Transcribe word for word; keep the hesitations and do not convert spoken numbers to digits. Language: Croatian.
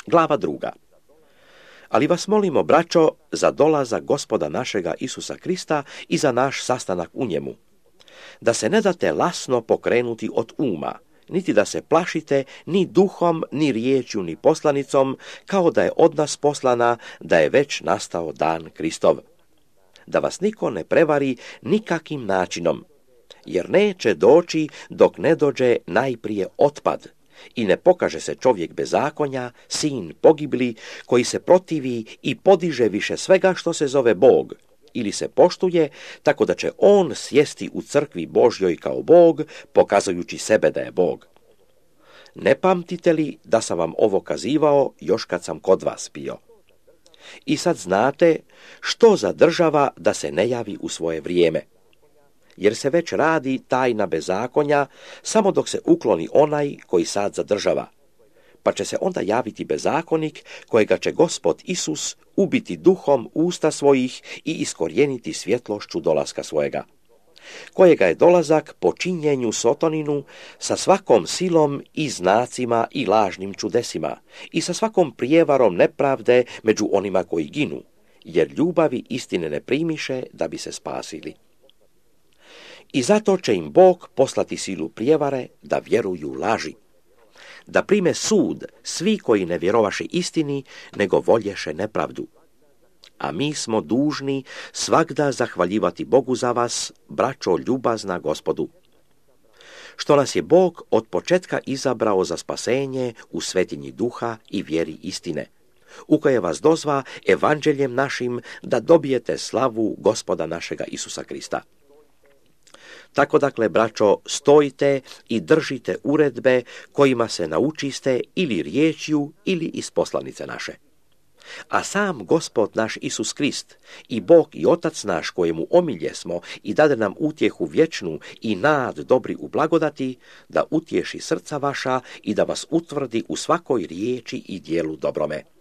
Glava druga. Ali vas molimo, braćo, za dolazak Gospoda našega Isusa Krista i za naš sastanak u njemu, da se ne date lasno pokrenuti od uma, niti da se plašite ni duhom, ni riječju, ni poslanicom, kao da je od nas poslana, da je već nastao dan Kristov. Da vas niko ne prevari nikakim načinom, jer neće doći dok ne dođe najprije otpad i ne pokaže se čovjek bezakonja, sin pogibli, koji se protivi i podiže više svega što se zove Bog, ili se poštuje, tako da će on sjesti u crkvi Božjoj kao Bog, pokazujući sebe da je Bog. Ne pamtite li da sam vam ovo kazivao još kad sam kod vas bio? I sad znate što zadržava da se ne javi u svoje vrijeme, jer se već radi tajna bezakonja, samo dok se ukloni onaj koji sad zadržava, pa će se onda javiti bezakonik, kojega će Gospod Isus ubiti duhom usta svojih i iskorijeniti svjetlošću dolaska svojega, kojega je dolazak po činjenju sotoninu sa svakom silom i znacima i lažnim čudesima i sa svakom prijevarom nepravde među onima koji ginu, jer ljubavi istine ne primiše da bi se spasili. I zato će im Bog poslati silu prijevare da vjeruju laži, da prime sud svi koji ne vjerovaše istini, nego volješe nepravdu. A mi smo dužni svagda zahvaljivati Bogu za vas, braćo ljubazna Gospodu, što nas je Bog od početka izabrao za spasenje u svetinji duha i vjeri istine, u koje vas dozva evanđeljem našim da dobijete slavu Gospoda našega Isusa Krista. Tako dakle, braćo, stojite i držite uredbe kojima se naučiste ili riječju ili iz poslanice naše. A sam Gospod naš Isus Krist i Bog i Otac naš, kojemu omilje smo i dade nam utjehu vječnu i nad dobri u blagodati, da utješi srca vaša i da vas utvrdi u svakoj riječi i djelu dobrome.